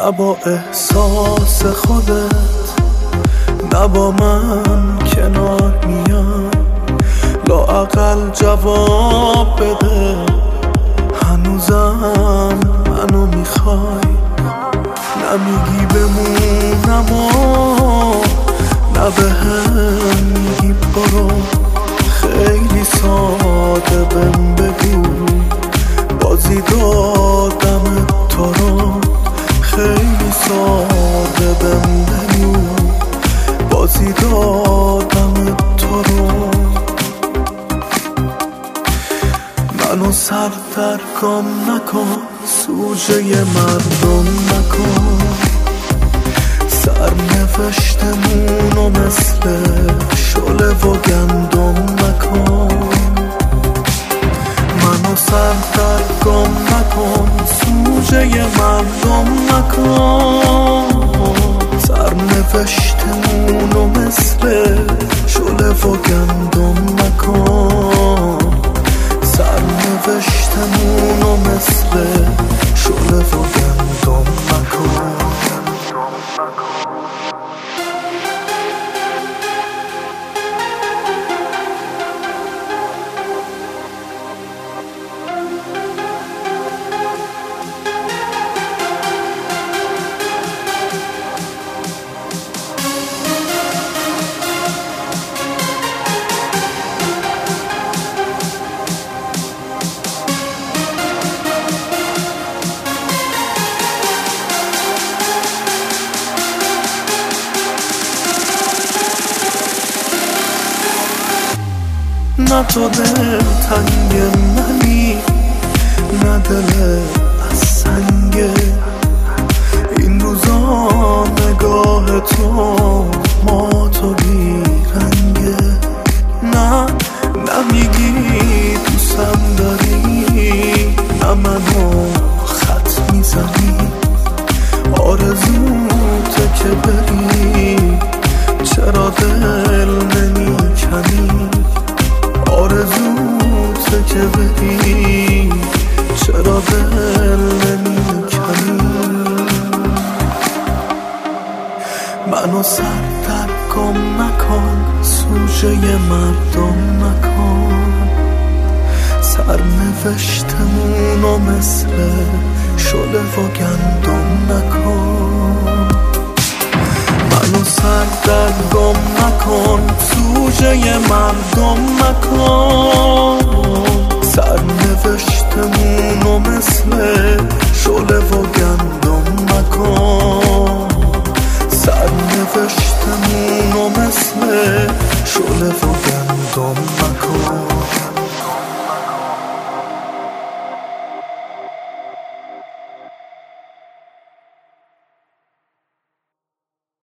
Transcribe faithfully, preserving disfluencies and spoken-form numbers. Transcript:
نه با احساس خودت، نه با من کنار میای، لااقل جواب بده هنوزم منو میخوای. نمیگی بمونم و نه بهم میگی برو، خیلی ساده بهم بگو بازی دادم تو رو، خیلی ساده بهم بگو بازی دادم تو رو. منو سر در گم نکن، سوژه مردم نکن، سرنوشتمونو مثل شله و گندم نکن. منو سر در گم نکن، سوژه مردم نکن، سرنوشتمونو مثل شله و گندم نکن، سرنوشتمونو مثل شله و گندم نکن. نه تو دل تنگ منی، نه دل از سنگه، این روزا نگاه تو ما تو بیرنگه. نه نمیگی دوستم داری، نه منو خط میزنی، آرزوته که بری چرا دل نمیکنی، آرزوته که بری چرا دل نمیکنی. منو سر در گم نکن، سوژه مردم نکن، سرنوشتمونو مثل شله و گندم نکن. منو سر در گم نکن، سوژه مردم نکن، سرنوشتمونو مثل شله و گندم نکن، سرنوشتمونو مثل شله و